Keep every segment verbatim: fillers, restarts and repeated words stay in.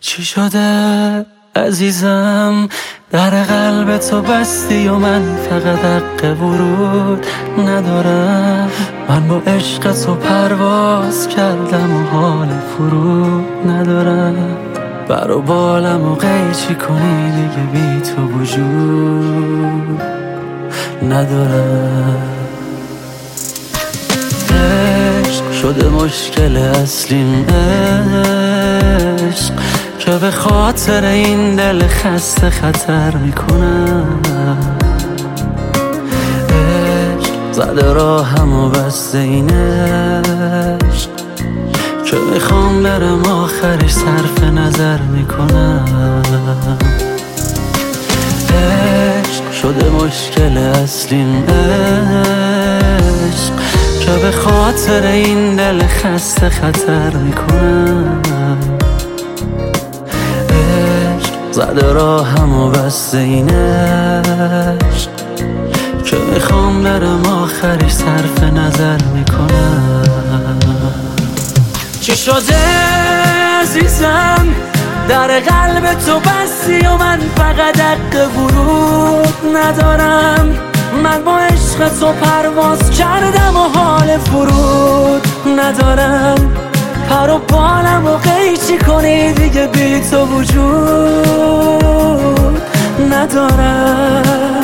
چی شده عزیزم؟ در قلب تو بستی و من فقط حق ورود ندارم. من با عشق تو پرواز کردم و حال فرود ندارم. بر و بالم و قیچی کنی دیگه بی تو وجود ندارم. عشق شده مشکل اصلیم، عشق که به خاطر این دل خسته خطر میکنم. عشق زده راهم و بسته این عشق که میخوام برم آخرش صرف نظر میکنم. عشق شده مشکل اصلیم، عشق که به خاطر این دل خسته خطر میکنم. عشق زده راهم و بسته این عشق که میخوام برم آخرش صرف نظر میکنم. چی شده عزیزم؟ در قلب تو بستی و من فقط حق ورود ندارم. من با عشق تو پرواز کردم و حال فرود ندارم. پر و بالم و قیچی کنی دیگه بی تو وجود ندارم.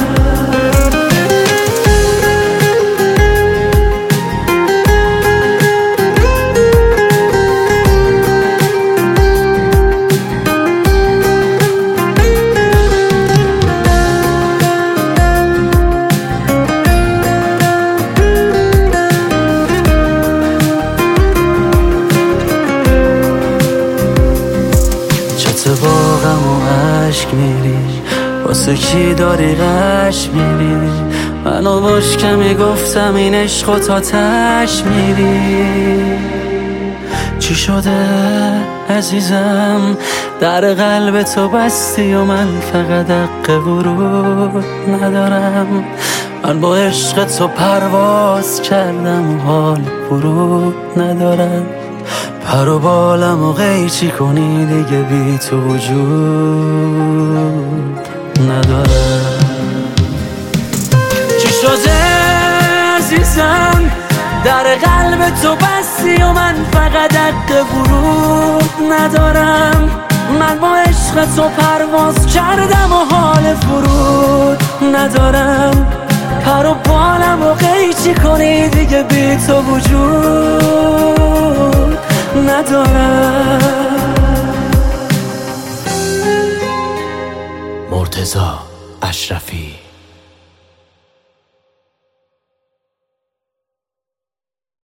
با غم و عشق میری، واسه کی داری غش میری؟ منو باش کمی گفتم این عشق و تا تش میری. چی شده عزیزم؟ در قلب تو بستی و من فقط حق ورود ندارم. من با عشق تو پرواز کردم و حال فرود ندارم. پر و بالم و قیچی کنی دیگه بی تو وجود ندارم. چی شده عزیزم؟ در قلب تو بستی و من فقط حق ورود ندارم. من با عشق تو پرواز کردم و حال فرود ندارم. پر و بالم و قیچی کنی دیگه بی تو وجود ندارم. مرتضی اشرفی.